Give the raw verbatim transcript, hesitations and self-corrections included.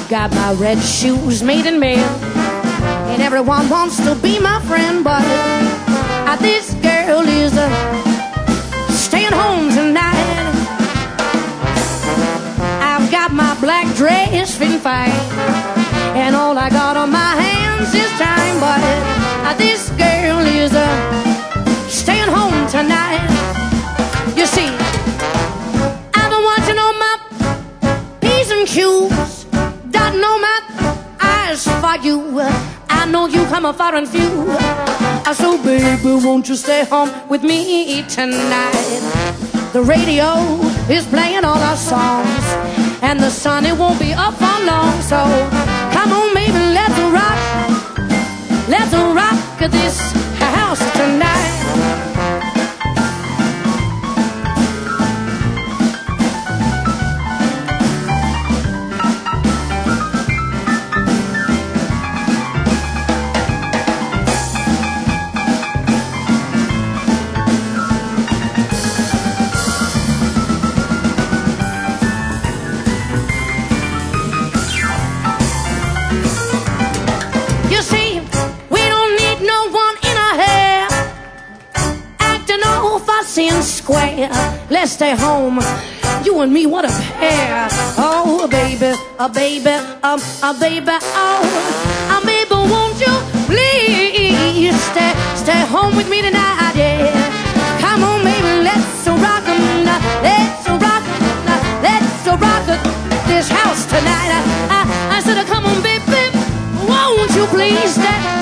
I've got my red shoes made in May, and everyone wants to be my friend, but uh, this girl is uh, staying home tonight. I've got my black dress fitting fine, and all I got on my hands is time, but uh, this girl is uh, staying home tonight. You see, I've been watching all my P's and Q's, dotting all my I's for you. I know you come a foreign few. So baby, won't you stay home with me tonight? The radio is playing all our songs, and the sun, it won't be up for long. So come on, baby, let's rock. Let's rock this house tonight. And square, let's stay home, you and me, what a pair. Oh baby, a baby, um, a baby, oh, a baby, won't you please stay, stay home with me tonight, yeah. Come on, baby, let's rock 'em, let's rock, let's rock this house tonight. I, I, I said, come on, baby, won't you please stay.